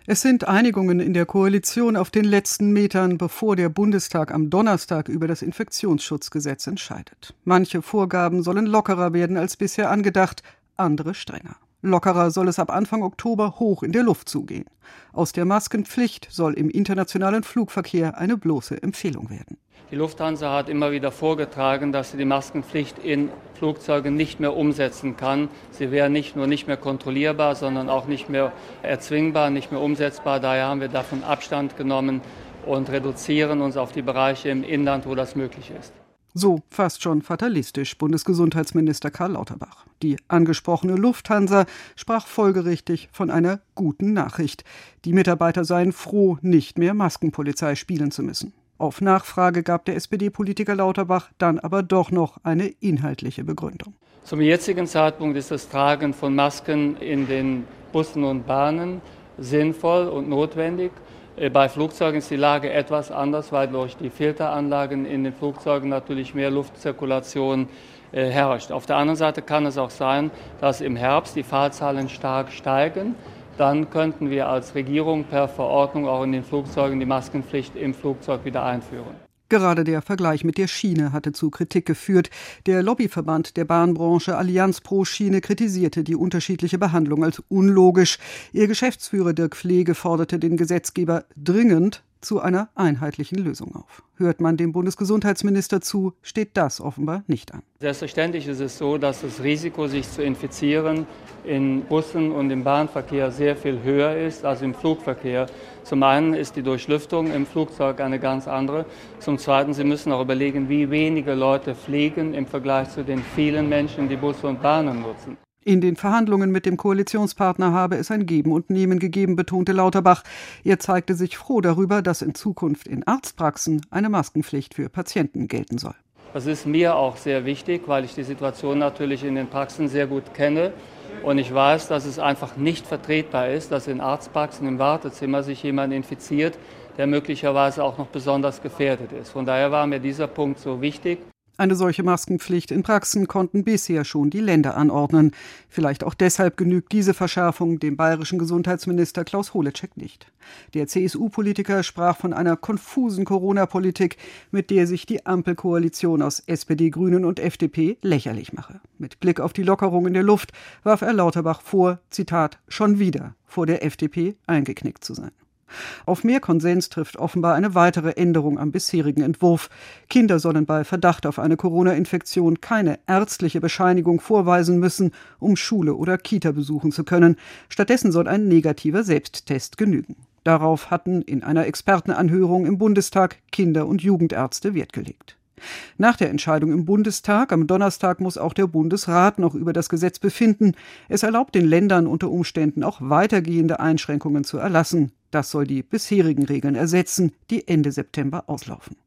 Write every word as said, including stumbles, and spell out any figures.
Es sind Einigungen in der Koalition auf den letzten Metern, bevor der Bundestag am Donnerstag über das Infektionsschutzgesetz entscheidet. Manche Vorgaben sollen lockerer werden als bisher angedacht, andere strenger. Lockerer soll es ab Anfang Oktober hoch in der Luft zugehen. Aus der Maskenpflicht soll im internationalen Flugverkehr eine bloße Empfehlung werden. Die Lufthansa hat immer wieder vorgetragen, dass sie die Maskenpflicht in Flugzeugen nicht mehr umsetzen kann. Sie wäre nicht nur nicht mehr kontrollierbar, sondern auch nicht mehr erzwingbar, nicht mehr umsetzbar. Daher haben wir davon Abstand genommen und reduzieren uns auf die Bereiche im Inland, wo das möglich ist. So fast schon fatalistisch Bundesgesundheitsminister Karl Lauterbach. Die angesprochene Lufthansa sprach folgerichtig von einer guten Nachricht. Die Mitarbeiter seien froh, nicht mehr Maskenpolizei spielen zu müssen. Auf Nachfrage gab der S P D-Politiker Lauterbach dann aber doch noch eine inhaltliche Begründung. Zum jetzigen Zeitpunkt ist das Tragen von Masken in den Bussen und Bahnen sinnvoll und notwendig. Bei Flugzeugen ist die Lage etwas anders, weil durch die Filteranlagen in den Flugzeugen natürlich mehr Luftzirkulation äh, herrscht. Auf der anderen Seite kann es auch sein, dass im Herbst die Fahrzahlen stark steigen. Dann könnten wir als Regierung per Verordnung auch in den Flugzeugen die Maskenpflicht im Flugzeug wieder einführen. Gerade der Vergleich mit der Schiene hatte zu Kritik geführt. Der Lobbyverband der Bahnbranche Allianz pro Schiene kritisierte die unterschiedliche Behandlung als unlogisch. Ihr Geschäftsführer Dirk Pflege forderte den Gesetzgeber dringend zu einer einheitlichen Lösung auf. Hört man dem Bundesgesundheitsminister zu, steht das offenbar nicht an. Selbstverständlich ist es so, dass das Risiko, sich zu infizieren, in Bussen und im Bahnverkehr sehr viel höher ist als im Flugverkehr. Zum einen ist die Durchlüftung im Flugzeug eine ganz andere. Zum Zweiten, Sie müssen auch überlegen, wie wenige Leute fliegen im Vergleich zu den vielen Menschen, die Busse und Bahnen nutzen. In den Verhandlungen mit dem Koalitionspartner habe es ein Geben und Nehmen gegeben, betonte Lauterbach. Er zeigte sich froh darüber, dass in Zukunft in Arztpraxen eine Maskenpflicht für Patienten gelten soll. Das ist mir auch sehr wichtig, weil ich die Situation natürlich in den Praxen sehr gut kenne. Und ich weiß, dass es einfach nicht vertretbar ist, dass in Arztpraxen im Wartezimmer sich jemand infiziert, der möglicherweise auch noch besonders gefährdet ist. Von daher war mir dieser Punkt so wichtig. Eine solche Maskenpflicht in Praxen konnten bisher schon die Länder anordnen. Vielleicht auch deshalb genügt diese Verschärfung dem bayerischen Gesundheitsminister Klaus Holecek nicht. Der C S U-Politiker sprach von einer konfusen Corona-Politik, mit der sich die Ampelkoalition aus S P D, Grünen und F D P lächerlich mache. Mit Blick auf die Lockerung in der Luft warf er Lauterbach vor, Zitat, schon wieder vor der F D P eingeknickt zu sein. Auf mehr Konsens trifft offenbar eine weitere Änderung am bisherigen Entwurf. Kinder sollen bei Verdacht auf eine Corona-Infektion keine ärztliche Bescheinigung vorweisen müssen, um Schule oder Kita besuchen zu können. Stattdessen soll ein negativer Selbsttest genügen. Darauf hatten in einer Expertenanhörung im Bundestag Kinder- und Jugendärzte Wert gelegt. Nach der Entscheidung im Bundestag am Donnerstag muss auch der Bundesrat noch über das Gesetz befinden. Es erlaubt den Ländern unter Umständen auch weitergehende Einschränkungen zu erlassen. Das soll die bisherigen Regeln ersetzen, die Ende September auslaufen.